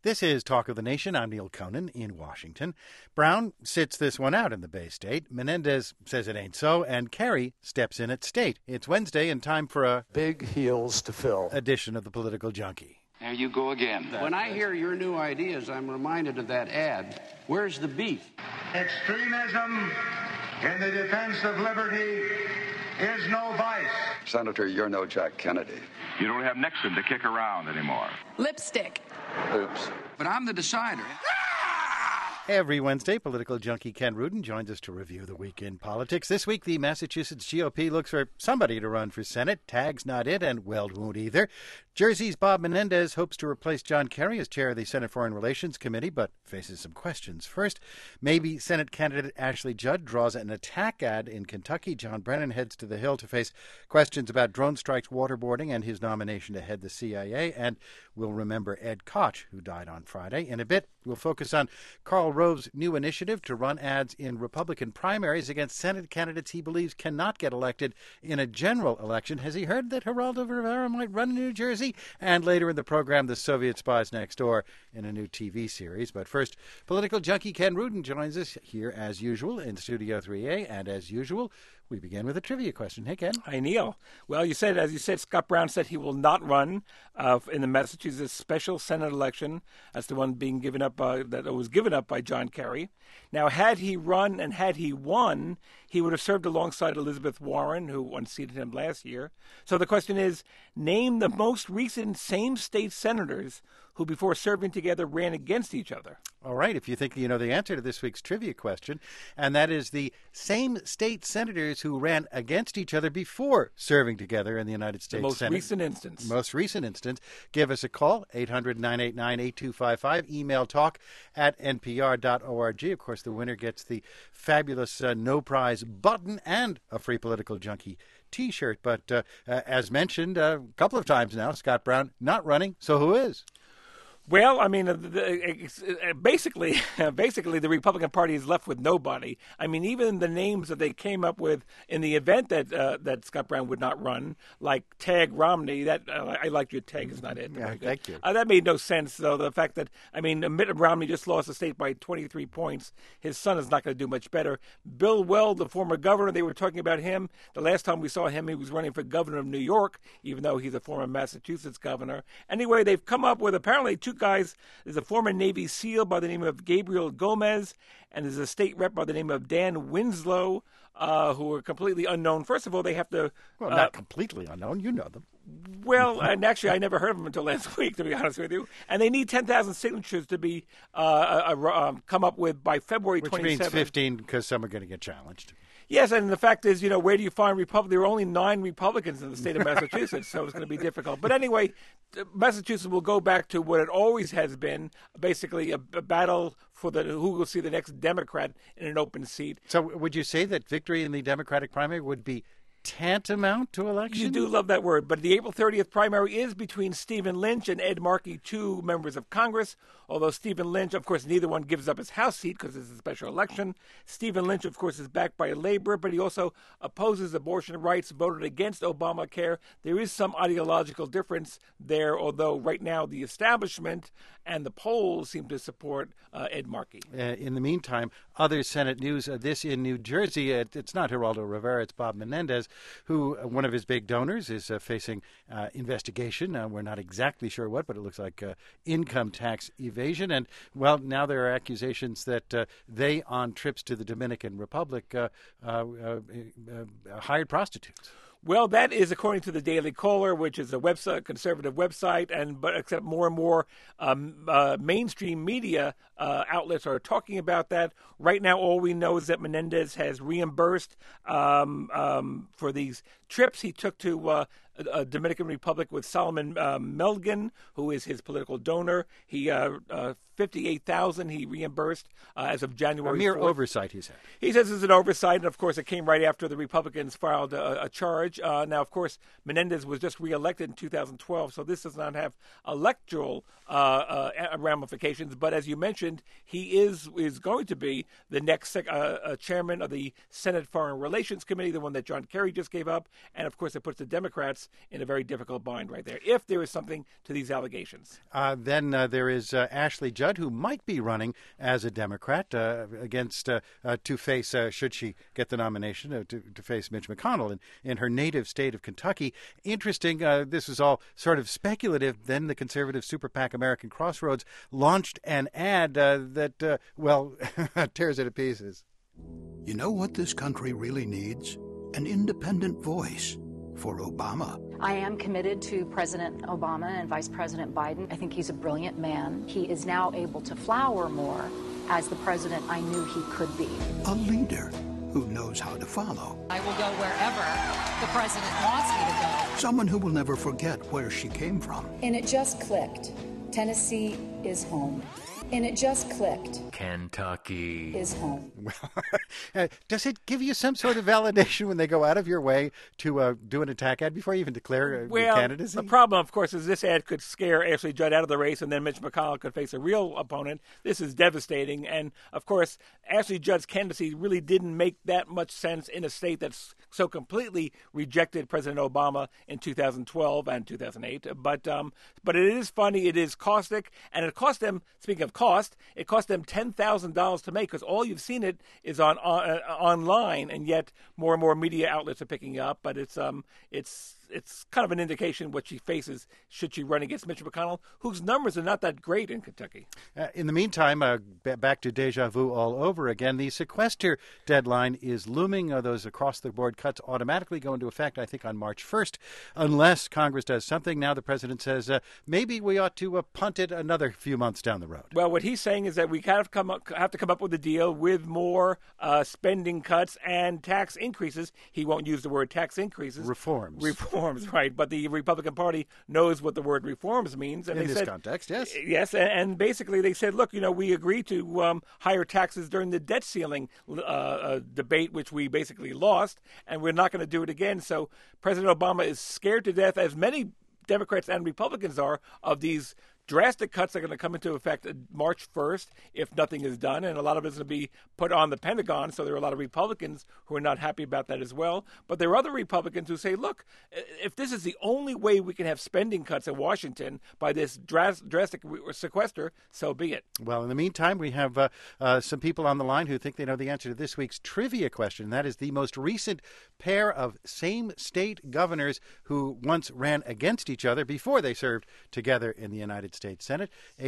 This is Talk of the Nation. I'm Neil Conan in Washington. Brown sits this one out in the Bay State. Menendez says it ain't so, and Kerry steps in at State. It's Wednesday and time for a big heels to fill edition of the Political Junkie. There you go again. When I hear your new ideas, I'm reminded of that ad. Where's the beef? Extremism in the defense of liberty is no vice. Senator, you're no Jack Kennedy. You don't have Nixon to kick around anymore. Lipstick. Oops. But I'm the decider. Every Wednesday, political junkie Ken Rudin joins us to review the week in politics. This week, the Massachusetts GOP looks for somebody to run for Senate. Tag's not it, and Weld won't either. Jersey's Bob Menendez hopes to replace John Kerry as chair of the Senate Foreign Relations Committee, but faces some questions. First, maybe Senate candidate Ashley Judd draws an attack ad in Kentucky. John Brennan heads to the Hill to face questions about drone strikes, waterboarding, and his nomination to head the CIA. And we'll remember Ed Koch, who died on Friday. In a bit, we'll focus on Karl Rove's new initiative to run ads in Republican primaries against Senate candidates he believes cannot get elected in a general election. Has he heard that Geraldo Rivera might run in New Jersey? And later in the program, the Soviet Spies Next Door in a new TV series. But first, political junkie Ken Rudin joins us here as usual in Studio 3A. And as usual, we begin with a trivia question. Hey, Ken. Hi, Neil. Well, as you said, Scott Brown said he will not run in the Massachusetts special Senate election. That's the one being given up that was given up by John Kerry. Now, had he run and had he won, he would have served alongside Elizabeth Warren, who unseated him last year. So the question is, name the most recent same-state senators who, before serving together, ran against each other. All right, if you think you know the answer to this week's trivia question, and that is the same state senators who ran against each other before serving together in the United States Senate. Most recent instance. Give us a call, 800-989-8255. Email talk@npr.org. Of course, the winner gets the fabulous no prize button and a free Political Junkie T-shirt. But as mentioned a couple of times now, Scott Brown not running, so who is? Well, I mean, basically, the Republican Party is left with nobody. I mean, even the names that they came up with in the event that Scott Brown would not run, like Tag Romney, that I like your Tag is not it. Yeah, thank you. That made no sense, though. The fact that, Mitt Romney just lost the state by 23 points. His son is not going to do much better. Bill Weld, the former governor, they were talking about him. The last time we saw him, he was running for governor of New York, even though he's a former Massachusetts governor. Anyway, they've come up with apparently two guys. There's a former Navy SEAL by the name of Gabriel Gomez, and there's a state rep by the name of Dan Winslow, who are completely unknown. First of all, they have to... Well, not completely unknown. You know them. Well, and actually, I never heard of them until last week, to be honest with you. And they need 10,000 signatures to be come up with by February 27th. Which means 15, because some are going to get challenged. Yes, and the fact is, where do you find Republicans? There are only 9 Republicans in the state of Massachusetts, so it's going to be difficult. But anyway, Massachusetts will go back to what it always has been, basically a battle for who will see the next Democrat in an open seat. So would you say that victory in the Democratic primary would be tantamount to election? You do love that word, but the April 30th primary is between Stephen Lynch and Ed Markey, 2 members of Congress, although Stephen Lynch, of course, neither one gives up his House seat because it's a special election. Stephen Lynch, of course, is backed by Labor, but he also opposes abortion rights, voted against Obamacare. There is some ideological difference there, although right now the establishment and the polls seem to support Ed Markey. In the meantime, other Senate news, this in New Jersey, it's not Geraldo Rivera, it's Bob Menendez, who one of his big donors is facing investigation. We're not exactly sure what, but it looks like income tax evasion. And, well, now there are accusations that they, on trips to the Dominican Republic, hired prostitutes. Well, that is according to the Daily Caller, which is a website, conservative website, but except more and more mainstream media outlets are talking about that. Right now, all we know is that Menendez has reimbursed for these trips he took to Dominican Republic with Solomon Melgen, who is his political donor. He $58,000 he reimbursed as of January 4th. A mere oversight, he said. He says it's an oversight, and of course it came right after the Republicans filed a charge. Now, of course, Menendez was just reelected in 2012, so this does not have electoral ramifications. But as you mentioned, he is going to be the next chairman of the Senate Foreign Relations Committee, the one that John Kerry just gave up. And of course, it puts the Democrats Democrats in a very difficult bind right there, if there is something to these allegations. Then there is Ashley Judd, who might be running as a Democrat against to face, should she get the nomination, to face Mitch McConnell in her native state of Kentucky. Interesting, this is all sort of speculative. Then the conservative super PAC American Crossroads launched an ad that, tears it to pieces. You know what this country really needs? An independent voice for Obama. I am committed to President Obama and Vice President Biden. I think he's a brilliant man. He is now able to flower more as the president I knew he could be. A leader who knows how to follow. I will go wherever the president wants me to go. Someone who will never forget where she came from. And it just clicked. Tennessee is home. And it just clicked. Kentucky is home. Does it give you some sort of validation when they go out of your way to do an attack ad before you even declare your candidacy? The problem, of course, is this ad could scare Ashley Judd out of the race, and then Mitch McConnell could face a real opponent. This is devastating. And, of course, Ashley Judd's candidacy really didn't make that much sense in a state that's so completely rejected President Obama in 2012 and 2008. But it is funny. It is caustic. And it cost them, speaking of cost, it cost them $10,000 to make, because all you've seen it is on online, and yet more and more media outlets are picking up. But it's kind of an indication what she faces should she run against Mitch McConnell, whose numbers are not that great in Kentucky. In the meantime, back to deja vu all over again. The sequester deadline is looming. Those across-the-board cuts automatically go into effect, I think, on March 1st, unless Congress does something. Now the president says maybe we ought to punt it another few months down the road. Well, what he's saying is that we have to come up with a deal with more spending cuts and tax increases. He won't use the word tax increases. Reforms, right. But the Republican Party knows what the word reforms means. And in this context, yes. Yes, and basically they said, look, we agreed to higher taxes during the debt ceiling debate, which we basically lost, and we're not going to do it again. So President Obama is scared to death, as many Democrats and Republicans are, of these drastic cuts are going to come into effect March 1st if nothing is done, and a lot of it's going to be put on the Pentagon, so there are a lot of Republicans who are not happy about that as well. But there are other Republicans who say, look, if this is the only way we can have spending cuts in Washington by this drastic sequester, so be it. Well, in the meantime, we have some people on the line who think they know the answer to this week's trivia question. That is the most recent pair of same-state governors who once ran against each other before they served together in the United States Senate.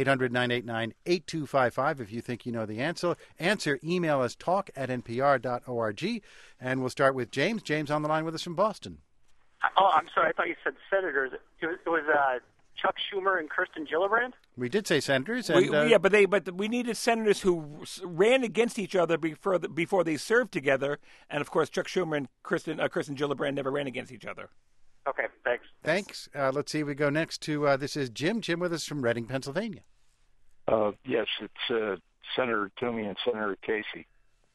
800-989-8255 if you think you know the answer. Email us talk@npr.org. And we'll start with James. James on the line with us from Boston. Oh, I'm sorry. I thought you said senators. It was Chuck Schumer and Kirsten Gillibrand? We did say senators. And, but we needed senators who ran against each other before they served together. And, of course, Chuck Schumer and Kirsten Gillibrand never ran against each other. Okay, thanks. Let's see. We go next to, this is Jim. Jim with us from Reading, Pennsylvania. Yes, it's Senator Toomey and Senator Casey.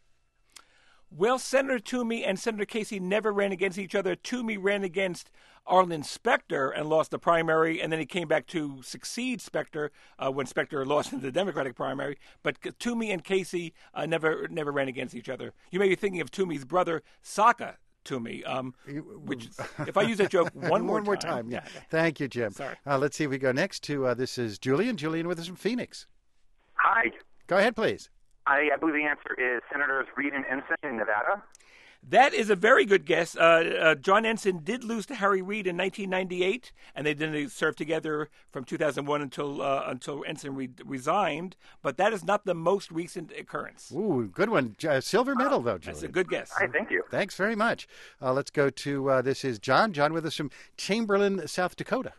Well, Senator Toomey and Senator Casey never ran against each other. Toomey ran against Arlen Specter and lost the primary, and then he came back to succeed Specter when Specter lost in the Democratic primary. But Toomey and Casey never ran against each other. You may be thinking of Toomey's brother, Saka Toomey, which, if I use that joke one more time. Yeah. Thank you, Jim. Sorry. Let's see if we go next to, this is Julian. Julian with us from Phoenix. Hi. Go ahead, please. I believe the answer is Senators Reid and Ensign in Nevada. That is a very good guess. John Ensign did lose to Harry Reid in 1998, and they served together from 2001 until Ensign resigned. But that is not the most recent occurrence. Ooh, good one. Silver medal, though, Julian. That's a good guess. All right, thank you. Thanks very much. Let's go to, this is John. John with us from Chamberlain, South Dakota.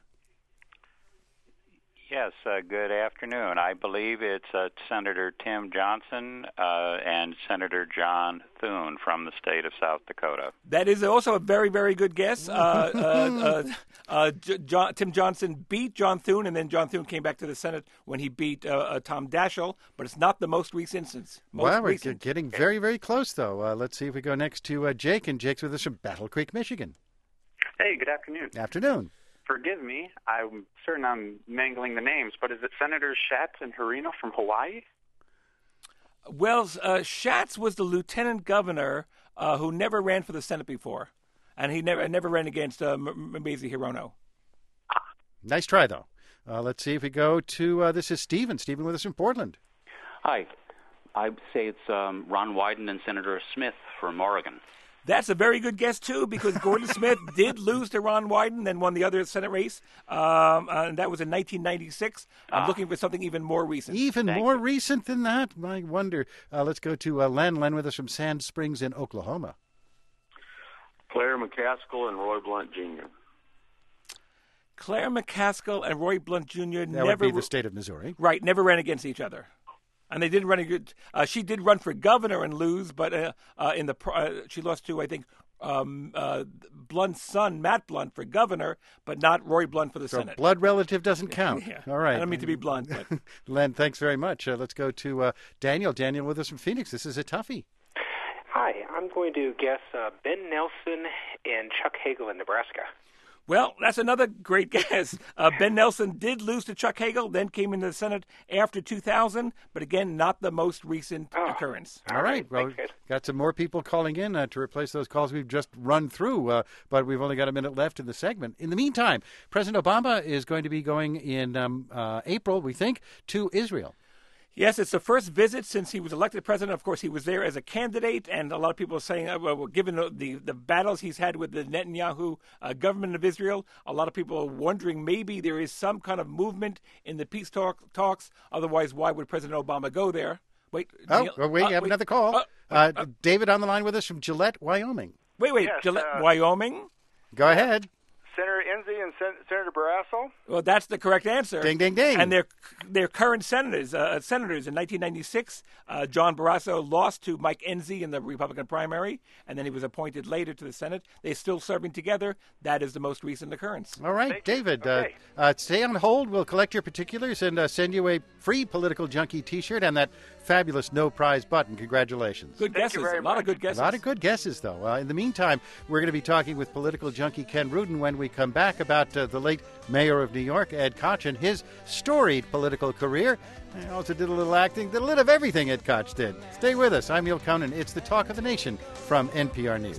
Yes, good afternoon. I believe it's Senator Tim Johnson and Senator John Thune from the state of South Dakota. That is also a very, very good guess. Tim Johnson beat John Thune, and then John Thune came back to the Senate when he beat Tom Daschle, but it's not the most recent instance. We're getting very, very close, though. Let's see if we go next to Jake, and Jake's with us from Battle Creek, Michigan. Hey, good afternoon. Afternoon. Forgive me, I'm certain I'm mangling the names, but is it Senators Schatz and Harino from Hawaii? Well, Schatz was the lieutenant governor who never ran for the Senate before. and he never ran against Mbezi Hirono. Nice try, though. Let's see if we go to, this is Stephen. Stephen with us from Portland. Hi. I'd say it's Ron Wyden and Senator Smith from Oregon. That's a very good guess, too, because Gordon Smith did lose to Ron Wyden and won the other Senate race, and that was in 1996. I'm looking for something even more recent. More recent than that? I wonder. Let's go to Len. Len with us from Sand Springs in Oklahoma. Claire McCaskill and Roy Blunt Jr. Claire McCaskill and Roy Blunt Jr. That would be the state of Missouri. Right, never ran against each other. And they didn't run a good. She did run for governor and lose, but she lost to, I think, Blunt's son, Matt Blunt, for governor, but not Roy Blunt for the Senate. Blood relative doesn't count. Yeah. All right. I don't mean to be blunt. But. Len, thanks very much. Let's go to Daniel. Daniel with us from Phoenix. This is a toughie. Hi, I'm going to guess Ben Nelson and Chuck Hagel in Nebraska. Well, that's another great guess. Ben Nelson did lose to Chuck Hagel, then came into the Senate after 2000, but again, not the most recent occurrence. All right. Well, got some more people calling in to replace those calls we've just run through, but we've only got a minute left in the segment. In the meantime, President Obama is going to be going in April, we think, to Israel. Yes, it's the first visit since he was elected president. Of course, he was there as a candidate, and a lot of people are saying, well, given the battles he's had with the Netanyahu government of Israel, a lot of people are wondering maybe there is some kind of movement in the peace talks. Otherwise, why would President Obama go there? Wait. We have another call. David on the line with us from Gillette, Wyoming. Wait. Yes, Gillette, Wyoming? Go ahead. Senator Enzi and Senator Barrasso? Well, that's the correct answer. Ding, ding, ding. And they're current senators. In 1996, John Barrasso lost to Mike Enzi in the Republican primary, and then he was appointed later to the Senate. They're still serving together. That is the most recent occurrence. All right, David, stay on hold. We'll collect your particulars and send you a free Political Junkie T-shirt and that fabulous no prize button. Congratulations. Good guesses. A lot of good guesses. A lot of good guesses, though. In the meantime, we're going to be talking with Political Junkie Ken Rudin when we come back about the late mayor of New York, Ed Koch, and his storied political career. He also did a little acting, did a little of everything Ed Koch did. Stay with us. I'm Neil Conan. It's the Talk of the Nation from NPR News.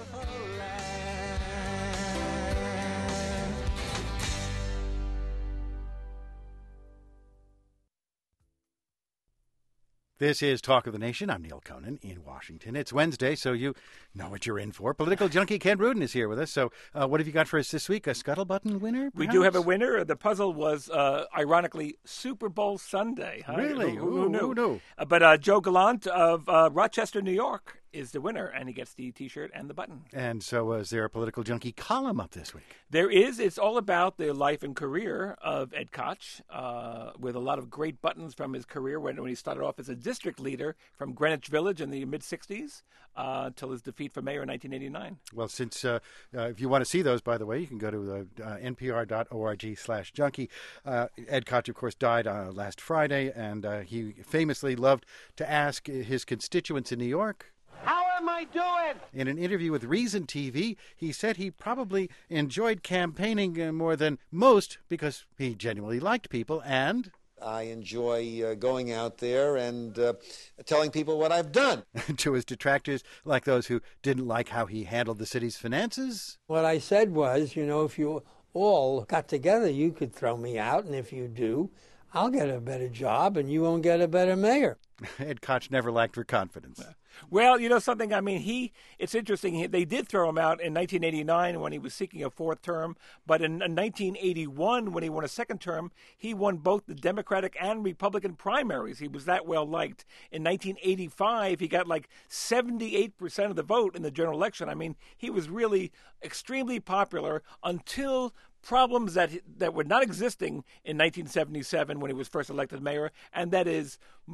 This is Talk of the Nation. I'm Neil Conan in Washington. It's Wednesday, so you know what you're in for. Political junkie Ken Rudin is here with us. So what have you got for us this week? A Scuttlebutton winner, perhaps? We do have a winner. The puzzle was, ironically, Super Bowl Sunday. Huh? Really? Who knew? Who knew? But Joe Gallant of Rochester, New York, is the winner, and he gets the T-shirt and the button. And so is there a Political Junkie column up this week? There is. It's all about the life and career of Ed Koch, with a lot of great buttons from his career when he started off as a district leader from Greenwich Village in the mid-'60s till his defeat for mayor in 1989. Well, since if you want to see those, by the way, you can go to npr.org/junkie. Ed Koch, of course, died last Friday, and he famously loved to ask his constituents in New York, how am I doing? In an interview with Reason TV, he said he probably enjoyed campaigning more than most because he genuinely liked people, and I enjoy going out there and telling people what I've done. To his detractors, like those who didn't like how he handled the city's finances. What I said was, if you all got together, you could throw me out, and if you do, I'll get a better job and you won't get a better mayor. Ed Koch never lacked for confidence. Well, something, it's interesting. They did throw him out in 1989 when he was seeking a fourth term. But in 1981, when he won a second term, he won both the Democratic and Republican primaries. He was that well liked. In 1985, he got like 78% of the vote in the general election. He was really extremely popular until problems that were not existing in 1977 when he was first elected mayor, and that is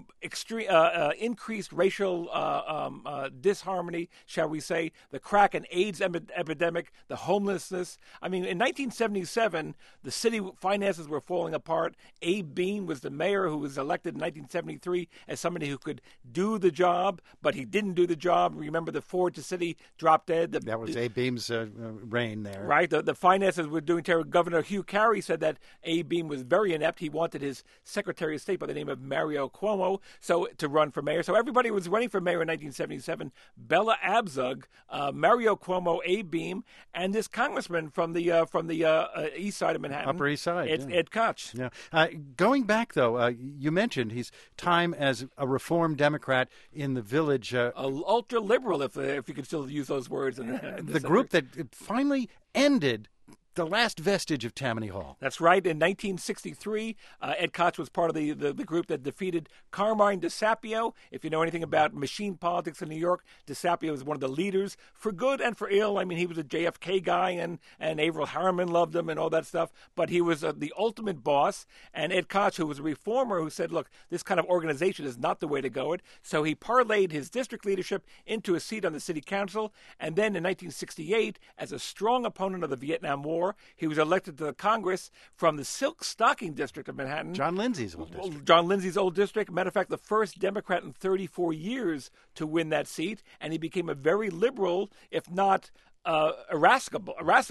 increased racial disharmony, shall we say, the crack and AIDS epidemic, the homelessness. In 1977, the city finances were falling apart. Abe Bean was the mayor who was elected in 1973 as somebody who could do the job, but he didn't do the job. Remember, the Ford to City drop dead. That was Abe Bean's reign there. Right. The finances were doing terrible. Governor Hugh Carey said that Abe Beame was very inept. He wanted his Secretary of State by the name of Mario Cuomo to run for mayor. So everybody was running for mayor in 1977. Bella Abzug, Mario Cuomo, Abe Beame, and this congressman from the east side of Manhattan, Upper East Side, Ed Koch. Yeah. Going back though, you mentioned his time as a Reform Democrat in the Village, ultra liberal, if you could still use those words. The group that finally ended the last vestige of Tammany Hall. That's right. In 1963, Ed Koch was part of the group that defeated Carmine DeSapio. If you know anything about machine politics in New York, DeSapio was one of the leaders for good and for ill. I mean, he was a JFK guy, and Averell Harriman loved him and all that stuff. But he was the ultimate boss. And Ed Koch, who was a reformer, who said, look, this kind of organization is not the way to go. So he parlayed his district leadership into a seat on the city council. And then in 1968, as a strong opponent of the Vietnam War, he was elected to the Congress from the Silk Stocking District of Manhattan. John Lindsay's old district. John Lindsay's old district. Matter of fact, the first Democrat in 34 years to win that seat, and he became a very liberal, if not irascible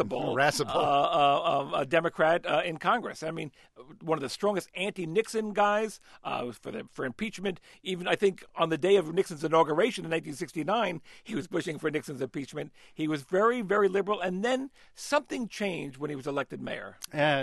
Democrat in Congress. I mean, one of the strongest anti-Nixon guys for impeachment. Even I think on the day of Nixon's inauguration in 1969, he was pushing for Nixon's impeachment. He was very, very liberal, and then something changed when he was elected mayor.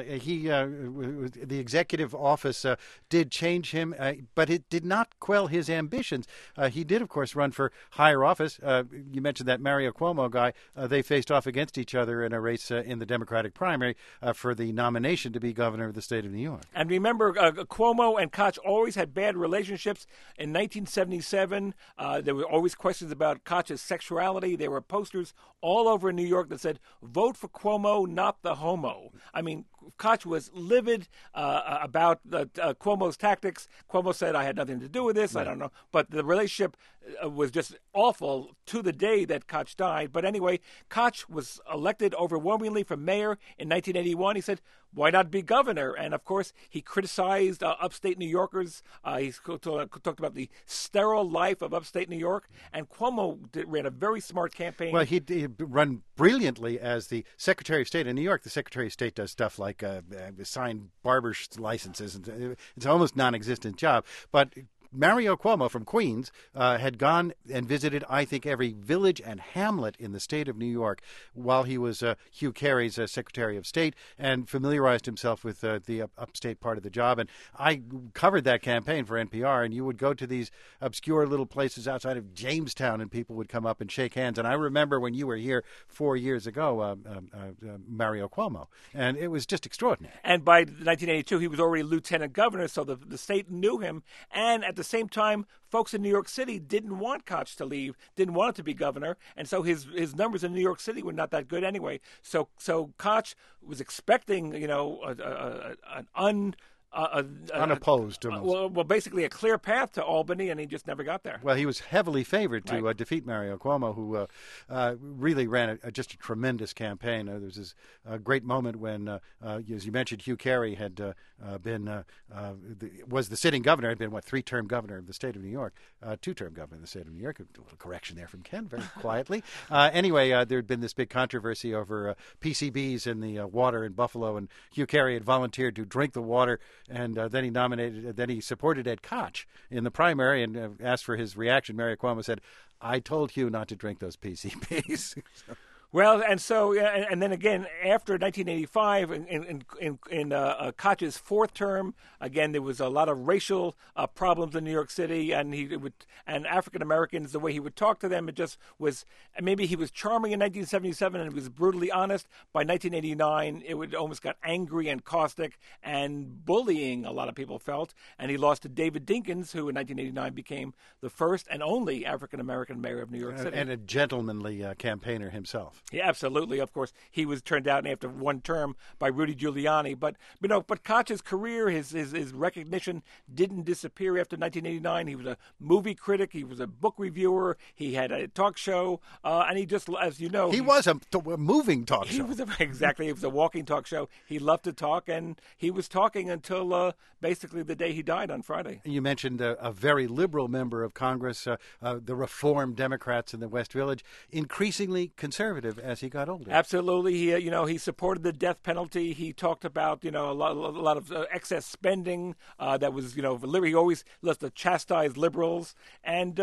The executive office did change him, but it did not quell his ambitions. He did, of course, run for higher office. You mentioned that Mario Cuomo guy. They faced off against each other in a race in the Democratic primary for the nomination to be governor of the state of New York. And remember, Cuomo and Koch always had bad relationships. In 1977, there were always questions about Koch's sexuality. There were posters all over New York that said, "Vote for Cuomo, not the homo." I mean, Koch was livid about Cuomo's tactics. Cuomo said, "I had nothing to do with this." Right. I don't know. But the relationship was just awful to the day that Koch died. But anyway, Koch was elected overwhelmingly for mayor in 1981. He said, why not be governor? And, of course, he criticized upstate New Yorkers. He talked about the sterile life of upstate New York. And Cuomo ran a very smart campaign. Well, he run brilliantly as the Secretary of State in New York. The Secretary of State does stuff like sign barber's licenses. It's an almost non-existent job. But Mario Cuomo from Queens had gone and visited, I think, every village and hamlet in the state of New York while he was Hugh Carey's Secretary of State, and familiarized himself with the upstate part of the job. And I covered that campaign for NPR, and you would go to these obscure little places outside of Jamestown, and people would come up and shake hands. And I remember when you were here 4 years ago, Mario Cuomo, and it was just extraordinary. And by 1982, he was already lieutenant governor, so the state knew him. And at the same time, folks in New York City didn't want Koch to leave, didn't want him to be governor, and so his numbers in New York City were not that good anyway. So Koch was expecting, an unopposed. Well, basically a clear path to Albany, and he just never got there. Well, he was heavily favored to defeat Mario Cuomo, who really ran just a tremendous campaign. There was this great moment when, as you mentioned, Hugh Carey had was the sitting governor, had been, three-term governor of the state of New York, two-term governor of the state of New York. A little correction there from Ken, very quietly. Anyway, there had been this big controversy over PCBs in the water in Buffalo, and Hugh Carey had volunteered to drink the water. And then he supported Ed Koch in the primary and asked for his reaction. Mario Cuomo said, "I told Hugh not to drink those PCBs." Well, and so, and then again, after 1985, in Koch's fourth term, again, there was a lot of racial problems in New York City, and and African Americans, the way he would talk to them, it just was, maybe he was charming in 1977 and he was brutally honest. By 1989, it almost got angry and caustic and bullying, a lot of people felt, and he lost to David Dinkins, who in 1989 became the first and only African American mayor of New York City. And a gentlemanly campaigner himself. Yeah, absolutely. Of course, he was turned out after one term by Rudy Giuliani. But Koch's career, his recognition didn't disappear after 1989. He was a movie critic. He was a book reviewer. He had a talk show, and he just, as you know, he was a moving talk show. Exactly. It was a walking talk show. He loved to talk, and he was talking until basically the day he died on Friday. You mentioned a very liberal member of Congress, the Reform Democrats in the West Village, increasingly conservative conservative as he got older. Absolutely. He supported the death penalty. He talked about, a lot of excess spending that was, he always loves to chastise liberals. And,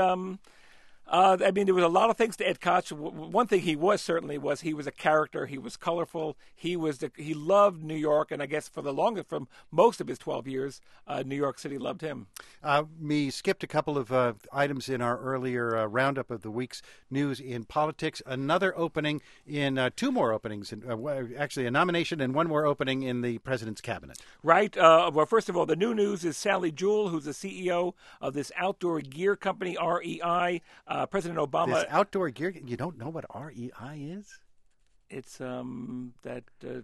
there was a lot of things to Ed Koch. One thing he was a character. He was colorful. He loved New York, and I guess for most of his 12 years, New York City loved him. We skipped a couple of items in our earlier roundup of the week's news in politics. Another opening in two more openings, actually a nomination and one more opening in the president's cabinet. Right. Well, first of all, the new news is Sally Jewell, who's the CEO of this outdoor gear company, REI. President Obama. This outdoor gear. You don't know what REI is? It's that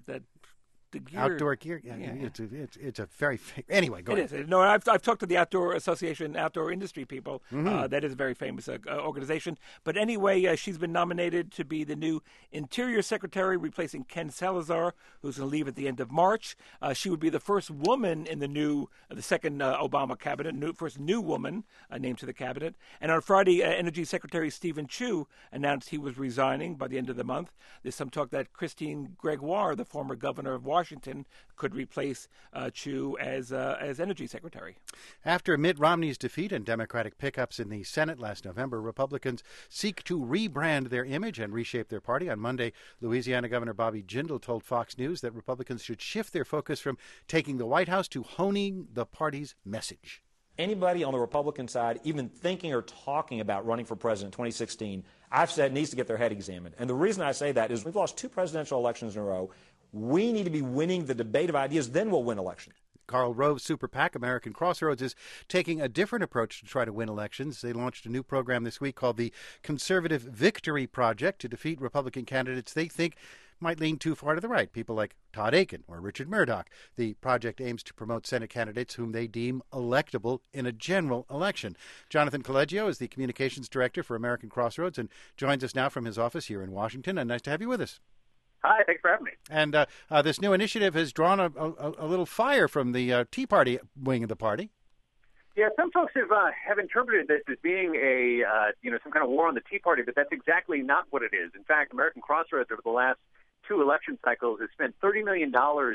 the gear. Outdoor gear. Yeah. It's a very anyway. Go ahead. It is. No, I've talked to the Outdoor Association, outdoor industry people. Mm-hmm. That is a very famous organization. But anyway, she's been nominated to be the new Interior Secretary, replacing Ken Salazar, who's going to leave at the end of March. She would be the first woman in the second Obama cabinet, first new woman named to the cabinet. And on Friday, Energy Secretary Stephen Chu announced he was resigning by the end of the month. There's some talk that Christine Gregoire, the former governor of Washington, could replace Chu as Energy Secretary. After Mitt Romney's defeat and Democratic pickups in the Senate last November, Republicans seek to rebrand their image and reshape their party. On Monday, Louisiana Governor Bobby Jindal told Fox News that Republicans should shift their focus from taking the White House to honing the party's message. Anybody on the Republican side even thinking or talking about running for president in 2016, I've said needs to get their head examined. And the reason I say that is we've lost 2 presidential elections in a row. We need to be winning the debate of ideas, then we'll win elections. Karl Rove's super PAC, American Crossroads, is taking a different approach to try to win elections. They launched a new program this week called the Conservative Victory Project to defeat Republican candidates they think might lean too far to the right, people like Todd Akin or Richard Murdoch. The project aims to promote Senate candidates whom they deem electable in a general election. Jonathan Collegio is the communications director for American Crossroads and joins us now from his office here in Washington. And nice to have you with us. Hi, thanks for having me. And this new initiative has drawn a little fire from the Tea Party wing of the party. Yeah, some folks have interpreted this as being a some kind of war on the Tea Party, but that's exactly not what it is. In fact, American Crossroads over the last 2 election cycles has spent $30 million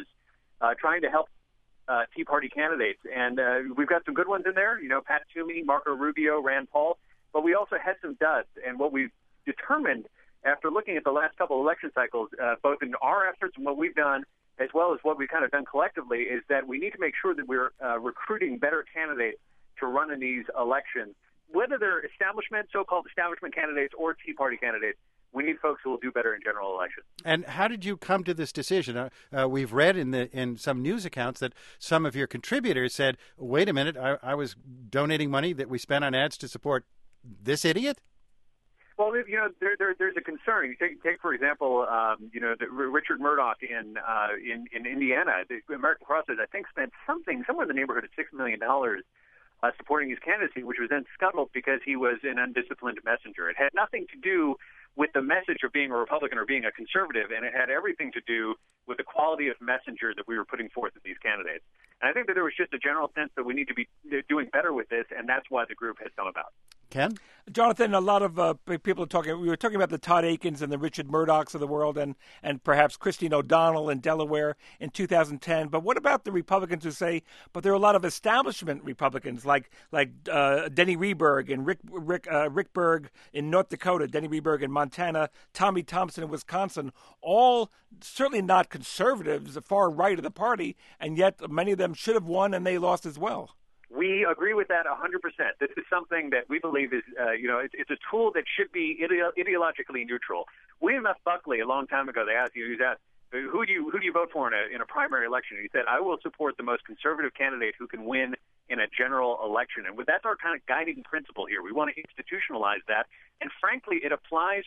trying to help Tea Party candidates, and we've got some good ones in there. Pat Toomey, Marco Rubio, Rand Paul, but we also had some duds. And what we've determined after looking at the last couple of election cycles, both in our efforts and what we've done, as well as what we've kind of done collectively, is that we need to make sure that we're recruiting better candidates to run in these elections. Whether they're so-called establishment candidates or Tea Party candidates, we need folks who will do better in general elections. And how did you come to this decision? We've read in some news accounts that some of your contributors said, wait a minute, I was donating money that we spent on ads to support this idiot? Well, there's a concern. You take for example, Richard Murdoch in Indiana. The American Crossroads, I think, spent somewhere in the neighborhood of $6 million supporting his candidacy, which was then scuttled because he was an undisciplined messenger. It had nothing to do with the message of being a Republican or being a conservative, and it had everything to do with the quality of messenger that we were putting forth with these candidates. And I think that there was just a general sense that we need to be doing better with this, and that's why the group has come about. Ken? Jonathan, a lot of people are talking. We were talking about the Todd Akins and the Richard Murdochs of the world, and perhaps Christine O'Donnell in Delaware in 2010. But what about the Republicans who say, but there are a lot of establishment Republicans like Denny Rehberg and Rick Berg in North Dakota, Denny Rehberg in Montana, Tommy Thompson in Wisconsin, all certainly not conservatives, the far right of the party, and yet many of them should have won and they lost as well. We agree with that 100%. This is something that we believe is, it's a tool that should be ideologically neutral. William F. Buckley, a long time ago, they asked you, who do you vote for in a primary election? And he said, I will support the most conservative candidate who can win in a general election. And that's our kind of guiding principle here. We want to institutionalize that. And frankly, it applies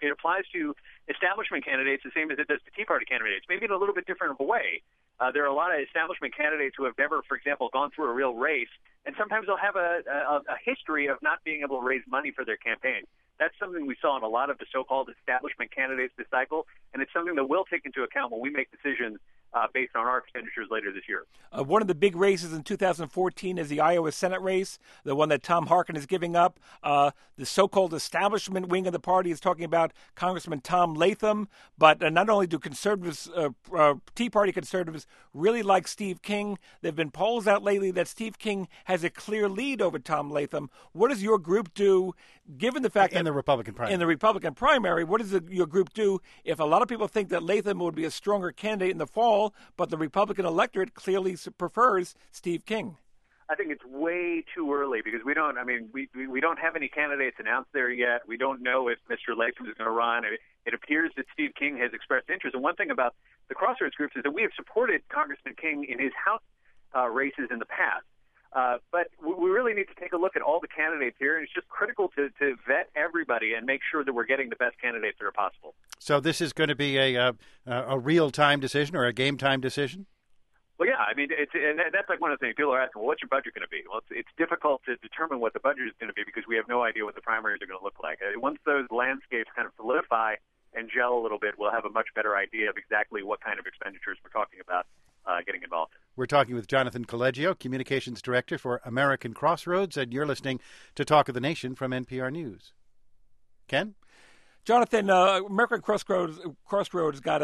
to establishment candidates the same as it does to Tea Party candidates, maybe in a little bit different of a way. There are a lot of establishment candidates who have never, for example, gone through a real race, and sometimes they'll have a history of not being able to raise money for their campaign. That's something we saw in a lot of the so-called establishment candidates this cycle, and it's something that we'll take into account when we make decisions based on our expenditures later this year. One of the big races in 2014 is the Iowa Senate race, the one that Tom Harkin is giving up. The so-called establishment wing of the party is talking about Congressman Tom Latham. But not only do conservatives, Tea Party conservatives, really like Steve King, there have been polls out lately that Steve King has a clear lead over Tom Latham. What does your group do, given the fact that in the Republican primary, what does your group do if a lot of people think that Latham would be a stronger candidate in the fall, but the Republican electorate clearly prefers Steve King? I think it's way too early because we don't have any candidates announced there yet. We don't know if Mr. Latham is going to run. It appears that Steve King has expressed interest. And one thing about the Crossroads groups is that we have supported Congressman King in his House races in the past. But we really need to take a look at all the candidates here, and it's just critical to vet everybody and make sure that we're getting the best candidates that are possible. So this is going to be a real-time decision or a game-time decision? Well, yeah, I mean, and that's like one of the things people are asking, well, what's your budget going to be? Well, it's difficult to determine what the budget is going to be because we have no idea what the primaries are going to look like. Once those landscapes kind of solidify and gel a little bit, we'll have a much better idea of exactly what kind of expenditures we're talking about getting involved. We're talking with Jonathan Collegio, Communications Director for American Crossroads, and you're listening to Talk of the Nation from NPR News. Ken? Jonathan, American Crossroads got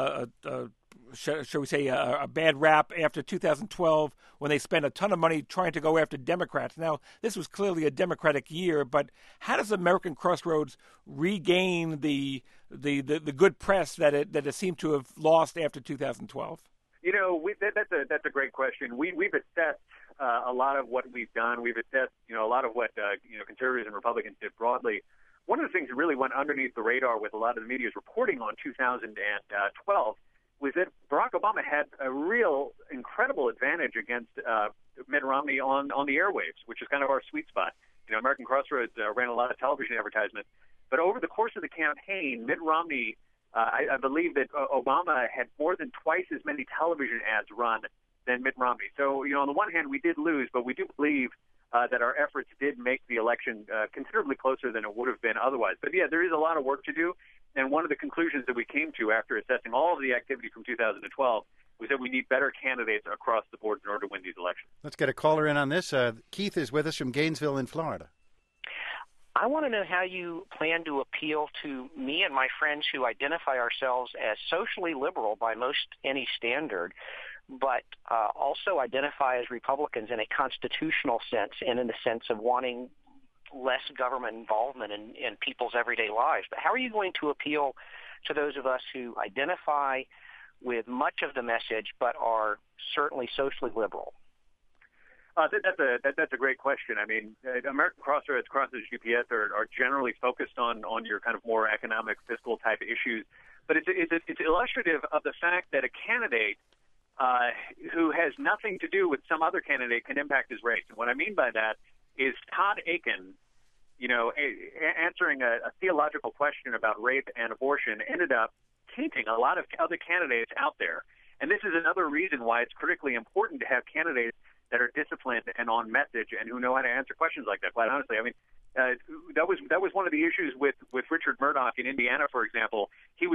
shall we say, a bad rap after 2012 when they spent a ton of money trying to go after Democrats. Now, this was clearly a Democratic year, but how does American Crossroads regain the good press that it seemed to have lost after 2012? You know, that's a great question. We've assessed a lot of what we've done. We've assessed, a lot of what conservatives and Republicans did broadly. One of the things that really went underneath the radar with a lot of the media's reporting on 2012 was that Barack Obama had a real incredible advantage against Mitt Romney on the airwaves, which is kind of our sweet spot. American Crossroads ran a lot of television advertisements, but over the course of the campaign, Mitt Romney, I believe that Obama had more than twice as many television ads run than Mitt Romney. So, on the one hand, we did lose, but we do believe that our efforts did make the election considerably closer than it would have been otherwise. But, yeah, there is a lot of work to do. And one of the conclusions that we came to after assessing all of the activity from 2012 was that we need better candidates across the board in order to win these elections. Let's get a caller in on this. Keith is with us from Gainesville in Florida. I want to know how you plan to appeal to me and my friends who identify ourselves as socially liberal by most any standard, but also identify as Republicans in a constitutional sense and in the sense of wanting less government involvement in people's everyday lives. But how are you going to appeal to those of us who identify with much of the message but are certainly socially liberal? That's a great question. I mean, American Crossroads GPS are generally focused on your kind of more economic, fiscal type issues, but it's illustrative of the fact that a candidate who has nothing to do with some other candidate can impact his race. And what I mean by that is Todd Akin, answering a theological question about rape and abortion ended up tainting a lot of other candidates out there. And this is another reason why it's critically important to have candidates that are disciplined and on message and who know how to answer questions like that. Quite honestly, I mean, that was one of the issues with Richard Murdoch in Indiana, for example.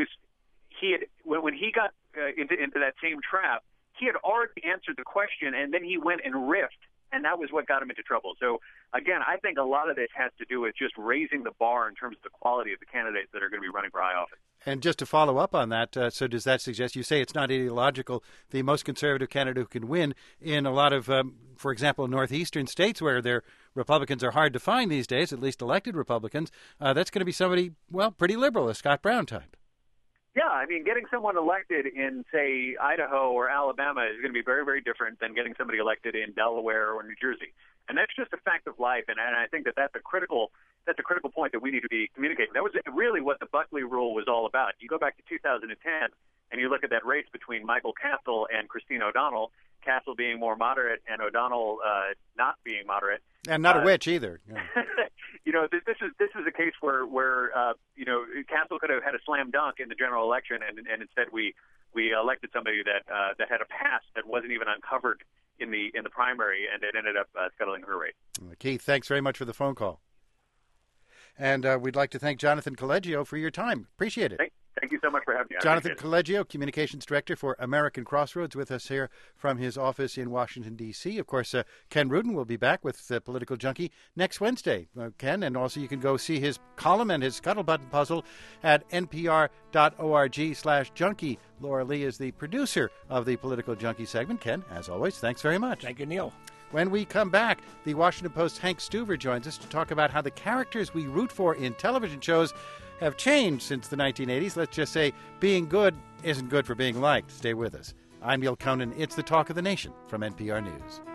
When he got into that same trap, he had already answered the question, and then he went and riffed, and that was what got him into trouble. So, again, I think a lot of this has to do with just raising the bar in terms of the quality of the candidates that are going to be running for high office. And just to follow up on that, so does that suggest, you say it's not ideological, the most conservative candidate who can win in a lot of, for example, northeastern states where their Republicans are hard to find these days, at least elected Republicans, that's going to be somebody, well, pretty liberal, a Scott Brown type. Yeah, I mean, getting someone elected in, say, Idaho or Alabama is going to be very, very different than getting somebody elected in Delaware or New Jersey. And that's just a fact of life, and I think that's a critical point that we need to be communicating. That was really what the Buckley rule was all about. You go back to 2010, and you look at that race between Michael Castle and Christine O'Donnell, Castle being more moderate and O'Donnell not being moderate. And not a witch either. Yeah. This is a case where Castle could have had a slam dunk in the general election, and instead we elected somebody that had a past that wasn't even uncovered in the primary, and it ended up scuttling her race. Keith, thanks very much for the phone call. And we'd like to thank Jonathan Collegio for your time. Appreciate it. Thank Thank you so much for having me. Jonathan Collegio, Communications Director for American Crossroads, with us here from his office in Washington, D.C. Of course, Ken Rudin will be back with Political Junkie next Wednesday, Ken. And also you can go see his column and his Scuttlebutton puzzle at npr.org/junkie. Laura Lee is the producer of the Political Junkie segment. Ken, as always, thanks very much. Thank you, Neil. When we come back, the Washington Post's Hank Stuver joins us to talk about how the characters we root for in television shows have changed since the 1980s. Let's just say being good isn't good for being liked. Stay with us. I'm Neil Conan. It's the Talk of the Nation from NPR News.